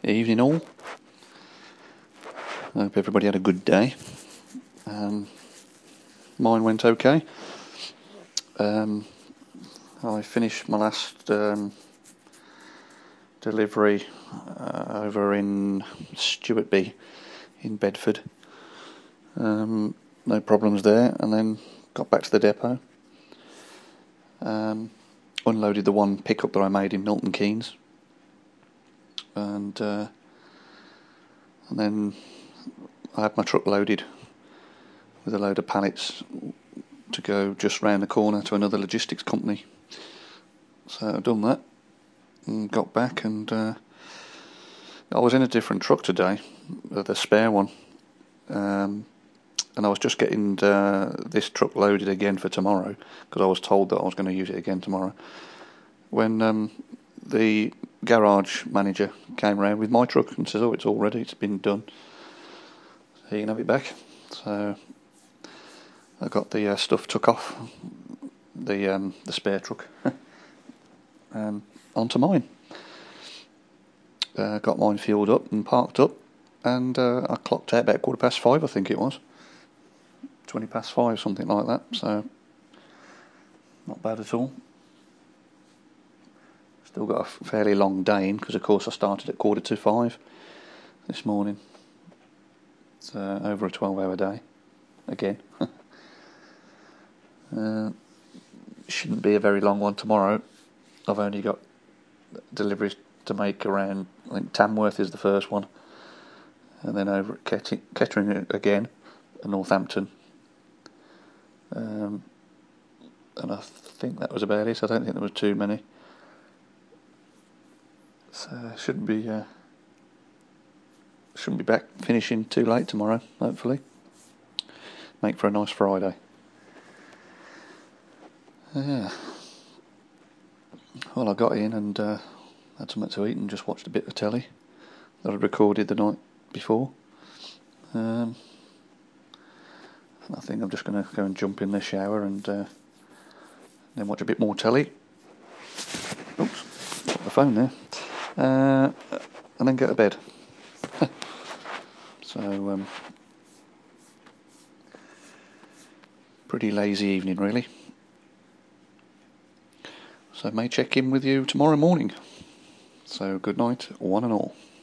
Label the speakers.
Speaker 1: Evening all. I hope everybody had a good day. Mine went okay. I finished my last delivery over in Stewartby in Bedford. No problems there, and then got back to the depot. Unloaded the one pickup that I made in Milton Keynes, and then I had my truck loaded with a load of pallets to go just round the corner to another logistics company. So I've done that and got back, and I was in a different truck today, the spare one, and I was just getting this truck loaded again for tomorrow, because I was told that I was going to use it again tomorrow, when the garage manager came round with my truck and says, "Oh, it's all ready, it's been done, so you can have it back." So I got the stuff took off the spare truck onto mine. Got mine fueled up and parked up, and I clocked out about 5:15, I think it was. 5:20, something like that, so not bad at all. Still got a fairly long day in, because of course I started at 5:45 this morning. It's over a 12-hour day again. Shouldn't be a very long one tomorrow. I've only got deliveries to make around, I think Tamworth is the first one, and then over at Kettering again, and Northampton. And I think that was about it. I don't think there was too many. So shouldn't be back finishing too late tomorrow, hopefully. Make for a nice Friday. Yeah. Well, I got in and had something to eat and just watched a bit of telly that I'd recorded the night before. I think I'm just going to go and jump in the shower and then watch a bit more telly. Oops, got the phone there. And then go to bed. So, pretty lazy evening, really. So, may check in with you tomorrow morning. So, good night, one and all.